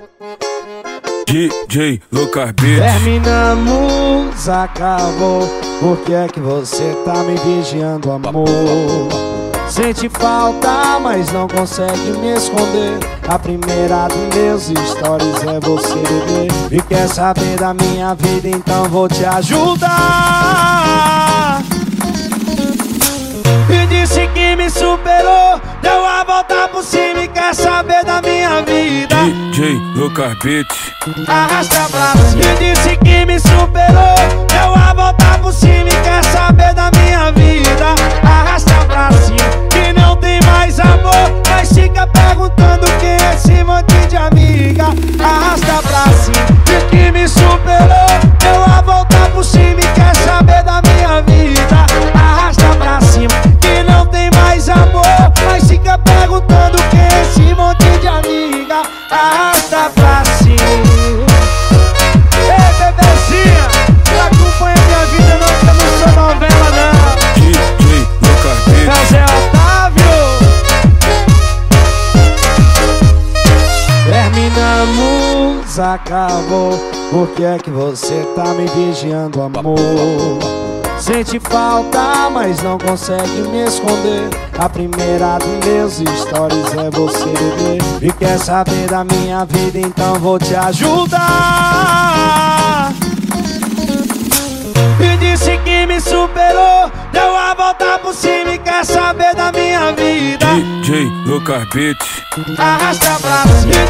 DJ Lucas Beats. Terminamos, acabou. Por que é que você tá me vigiando, amor? Sente falta, mas não consegue me esconder. A primeira dos meus stories é você, bebê. E quer saber da minha vida, então vou te ajudar. E disse que me superou, deu a volta por cima e quer saber da minha vida. DJ Lucas Beats. Arrasta pra cima. E disse que me superou, deu a volta por cima e quer saber da minha vida. Arrasta pra cima, que não tem mais amor, mas fica perguntando quem é esse monte de amiga. Arrasta pra cima. E que me superou, deu a volta por cima e quer saber da minha vida. Arrasta pra cima, que não tem mais amor, mas fica perguntando quem é esse monte de amiga. Arrasta pra cima. Ei, bebezinha, tu acompanha minha vida, não, que eu não sou novela, não. DJ Lucas Beats. É o Zé Otávio. Terminamos, acabou. Por que é que você tá me vigiando, amor? Sente falta, mas não consegue me esconder. A primeira dos meus stories é você, bebê. E quer saber da minha vida, então vou te ajudar. E disse que me superou, deu a volta por cima e quer saber da minha vida. DJ Lucas Beats. Arrasta pra cima.